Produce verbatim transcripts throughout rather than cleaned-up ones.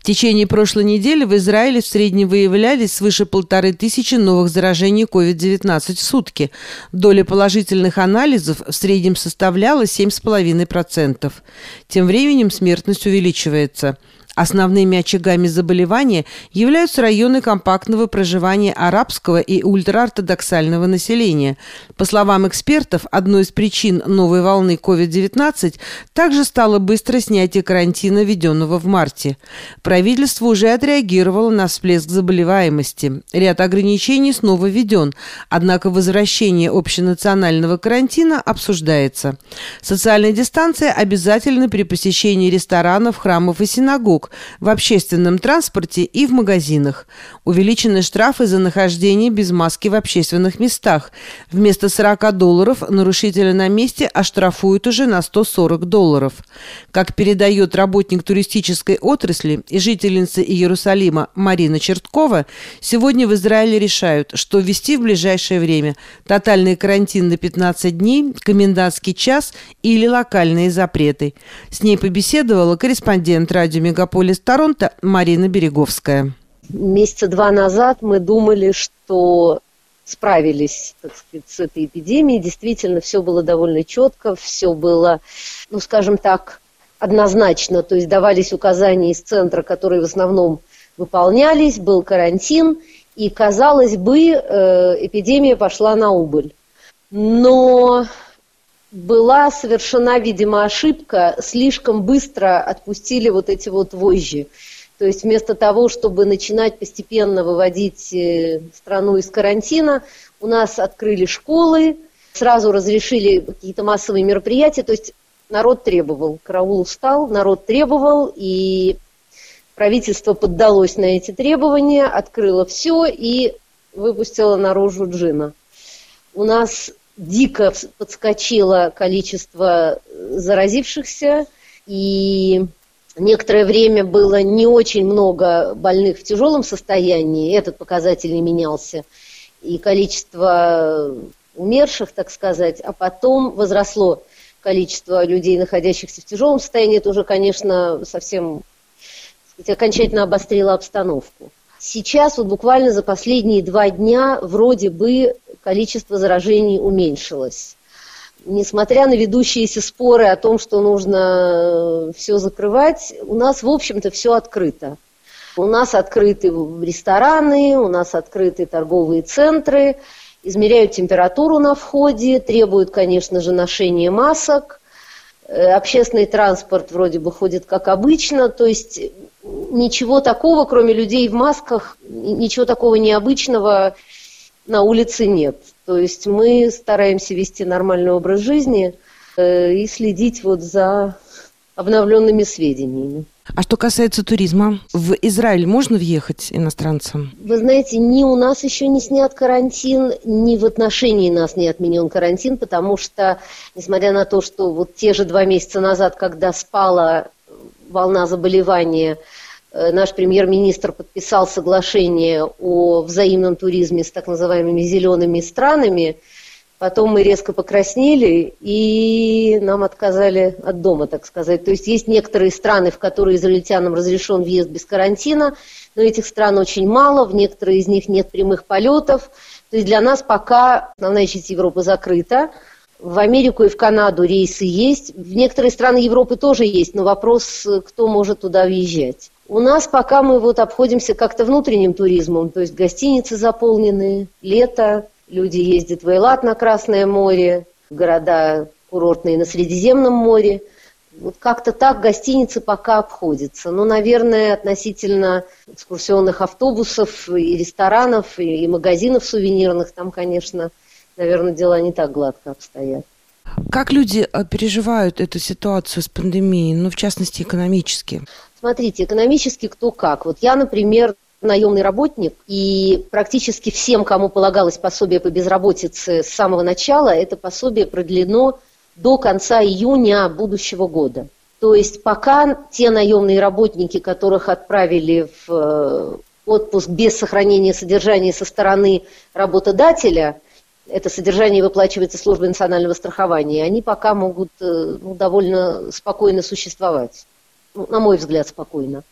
В течение прошлой недели в Израиле в среднем выявлялись свыше полторы тысячи новых заражений ковид девятнадцать в сутки. Доля положительных анализов в среднем составляла семь целых пять десятых процента. Тем временем смертность увеличивается. Основными очагами заболевания являются районы компактного проживания арабского и ультраортодоксального населения. По словам экспертов, одной из причин новой волны ковид девятнадцать также стало быстрое снятие карантина, введенного в марте. Правительство уже отреагировало на всплеск заболеваемости. Ряд ограничений снова введен, однако возвращение общенационального карантина обсуждается. Социальная дистанция обязательна при посещении ресторанов, храмов и синагог, в общественном транспорте и в магазинах. Увеличены штрафы за нахождение без маски в общественных местах. Вместо сорока долларов нарушителя на месте оштрафуют уже на сто сорок долларов. Как передает работник туристической отрасли и жительница Иерусалима Марина Черткова, сегодня в Израиле решают, что ввести в ближайшее время: тотальный карантин на пятнадцать дней, комендантский час или локальные запреты. С ней побеседовала корреспондент радио «Мегаполис Торонто» Марина Береговская. Месяца два назад мы думали, что справились, так сказать, с этой эпидемией. Действительно, все было довольно четко, все было, ну, скажем так, однозначно. То есть давались указания из центра, которые в основном выполнялись, был карантин, и, казалось бы, эпидемия пошла на убыль. Но была совершена, видимо, ошибка, слишком быстро отпустили вот эти вот вожжи. То есть вместо того, чтобы начинать постепенно выводить страну из карантина, у нас открыли школы, сразу разрешили какие-то массовые мероприятия. То есть народ требовал, караул устал, народ требовал, и правительство поддалось на эти требования, открыло все и выпустило наружу джина. У нас дико подскочило количество заразившихся, и некоторое время было не очень много больных в тяжелом состоянии, этот показатель не менялся, и количество умерших, так сказать, а потом возросло количество людей, находящихся в тяжелом состоянии. Это уже, конечно, совсем, так сказать, окончательно обострило обстановку. Сейчас, вот буквально за последние два дня, вроде бы количество заражений уменьшилось. Несмотря на ведущиеся споры о том, что нужно все закрывать, у нас, в общем-то, все открыто. У нас открыты рестораны, у нас открыты торговые центры, измеряют температуру на входе, требуют, конечно же, ношения масок. Общественный транспорт вроде бы ходит как обычно, то есть ничего такого, кроме людей в масках, ничего такого необычного на улице нет. То есть мы стараемся вести нормальный образ жизни э, и следить вот за обновленными сведениями. А что касается туризма, в Израиль можно въехать иностранцам? Вы знаете, ни у нас еще не снят карантин, ни в отношении нас не отменен карантин, потому что, несмотря на то, что вот те же два месяца назад, когда спала волна заболевания, наш премьер-министр подписал соглашение о взаимном туризме с так называемыми зелеными странами. Потом мы резко покраснели, и нам отказали от дома, так сказать. То есть есть некоторые страны, в которые израильтянам разрешен въезд без карантина, но этих стран очень мало, в некоторые из них нет прямых полетов. То есть для нас пока основная часть Европы закрыта. В Америку и в Канаду рейсы есть. В некоторые страны Европы тоже есть, но вопрос, кто может туда въезжать. У нас пока мы вот обходимся как-то внутренним туризмом, то есть гостиницы заполнены, лето, люди ездят в Эйлат на Красное море, города курортные на Средиземном море. Вот как-то так гостиницы пока обходятся. Но, наверное, относительно экскурсионных автобусов и ресторанов, и магазинов сувенирных, там, конечно, наверное, дела не так гладко обстоят. Как люди переживают эту ситуацию с пандемией, ну, в частности, экономически? Смотрите, экономически кто как. Вот я, например, наемный работник, и практически всем, кому полагалось пособие по безработице с самого начала, это пособие продлено до конца июня будущего года. То есть пока те наемные работники, которых отправили в отпуск без сохранения содержания со стороны работодателя, это содержание выплачивается службой национального страхования, они пока могут ну, довольно спокойно существовать. ну, на мой взгляд, спокойно.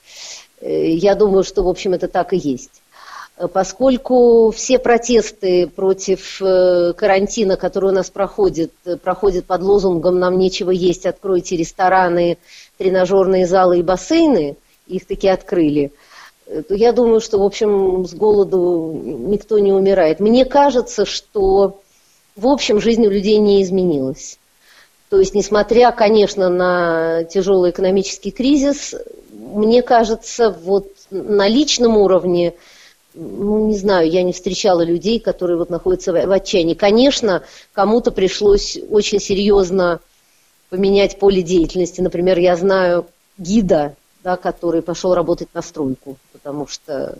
Я думаю, что, в общем, это так и есть. Поскольку все протесты против карантина, которые у нас проходят, проходят под лозунгом «Нам нечего есть, откройте рестораны, тренажерные залы и бассейны», их таки открыли, то я думаю, что, в общем, с голоду никто не умирает. Мне кажется, что, в общем, жизнь у людей не изменилась. То есть, несмотря, конечно, на тяжелый экономический кризис, мне кажется, вот на личном уровне, ну, не знаю, я не встречала людей, которые вот находятся в отчаянии. Конечно, кому-то пришлось очень серьезно поменять поле деятельности. Например, я знаю гида, да, который пошел работать на стройку, потому что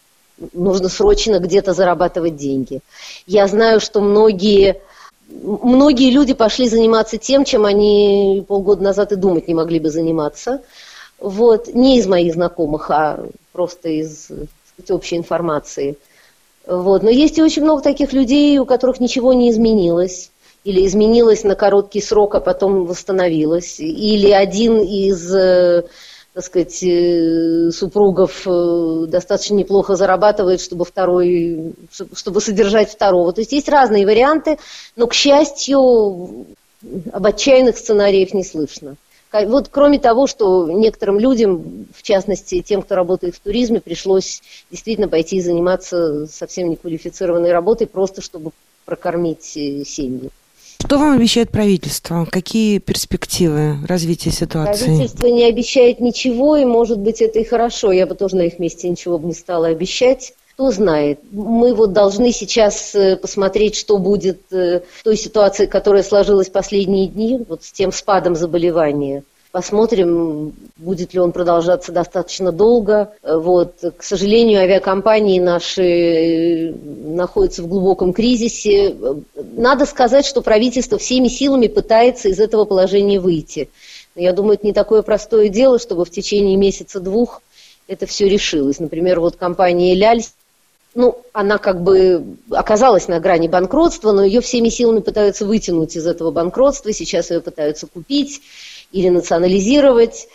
нужно срочно где-то зарабатывать деньги. Я знаю, что многие, многие люди пошли заниматься тем, чем они полгода назад и думать не могли бы заниматься. Вот. Не из моих знакомых, а просто из общей информации. Вот. Но есть и очень много таких людей, у которых ничего не изменилось. Или изменилось на короткий срок, а потом восстановилось. Или один из, так сказать, супругов достаточно неплохо зарабатывает, чтобы, второй, чтобы содержать второго. То есть есть разные варианты, но, к счастью, об отчаянных сценариях не слышно. Вот кроме того, что некоторым людям, в частности тем, кто работает в туризме, пришлось действительно пойти и заниматься совсем неквалифицированной работой, просто чтобы прокормить семьи. Что вам обещает правительство? Какие перспективы развития ситуации? Правительство не обещает ничего, и, может быть, это и хорошо. Я бы тоже на их месте ничего бы не стала обещать. Кто знает. Мы вот должны сейчас посмотреть, что будет в той ситуации, которая сложилась последние дни, вот с тем спадом заболевания. Посмотрим, будет ли он продолжаться достаточно долго. Вот. К сожалению, авиакомпании наши находятся в глубоком кризисе. Надо сказать, что правительство всеми силами пытается из этого положения выйти. Но я думаю, это не такое простое дело, чтобы в течение месяца-двух это все решилось. Например, вот компания «Эляль», ну, она как бы оказалась на грани банкротства, но ее всеми силами пытаются вытянуть из этого банкротства. Сейчас ее пытаются купить или национализировать.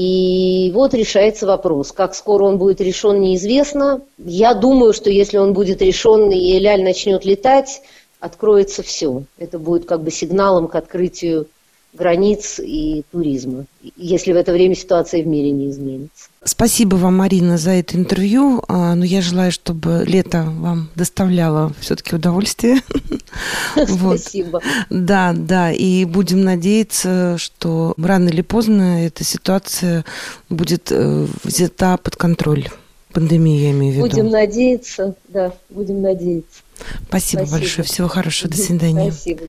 И вот решается вопрос. Как скоро он будет решен, неизвестно. Я думаю, что если он будет решен и «Эляль» начнет летать, откроется все. Это будет как бы сигналом к открытию границ и туризма, если в это время ситуация в мире не изменится. Спасибо вам, Марина, за это интервью. Но я желаю, чтобы лето вам доставляло все-таки удовольствие. Спасибо. Да, да. И будем надеяться, что рано или поздно эта ситуация будет взята под контроль. Пандемию, я имею в виду. Будем надеяться, да, будем надеяться. Спасибо, Спасибо. большое. Всего хорошего. До свидания. Спасибо.